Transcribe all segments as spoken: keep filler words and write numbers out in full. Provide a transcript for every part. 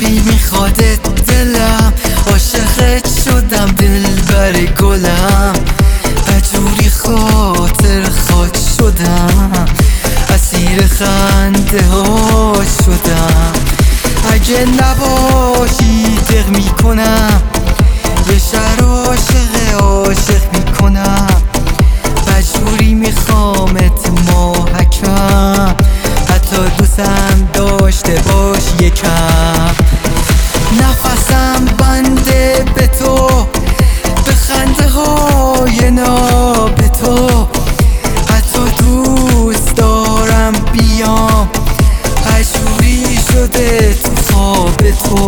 جوری میخوادت دلم، عاشقت شدم دل بر گلم، جوری خاطر خاک شدم، اسیر خنده ها شدم. اگه نباشی دق میکنم، یه شهر عاشق عاشق میکنم، جوری میخوامت محکم، حتی دوستم داشته باش یکم. نفسم بنده به تو، به خنده های ناب تو، حتی دوست دارم بیام، جوری شده تو خواب تو.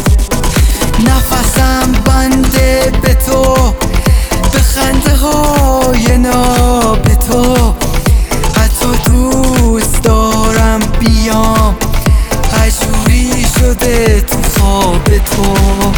نفسم بنده به تو، به خنده های ناب تو، حتی دوست دارم بیام، جوری شده تو خواب تو.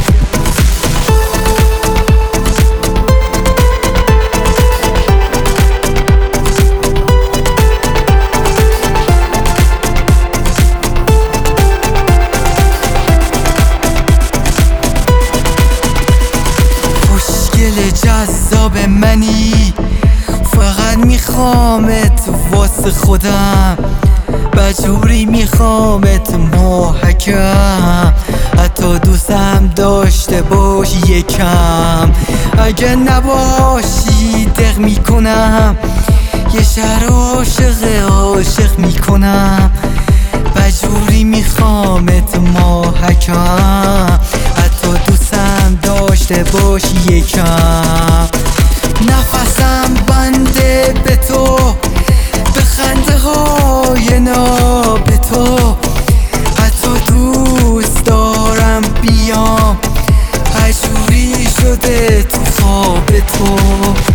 جذاب منی، فقط میخوامت واسه خودم، بجوری میخوامت محکم، حتی دوستم داشته باش یکم. اگه نباشی دق میکنم، یه شهر عاشق عاشق میکنم، بجوری میخوامت محکم، حتی دوستم داشته باش یکم. نفسم بنده به تو، به خنده های ناب تو، حتی دوست دارم بیام، جوری شده تو خواب تو.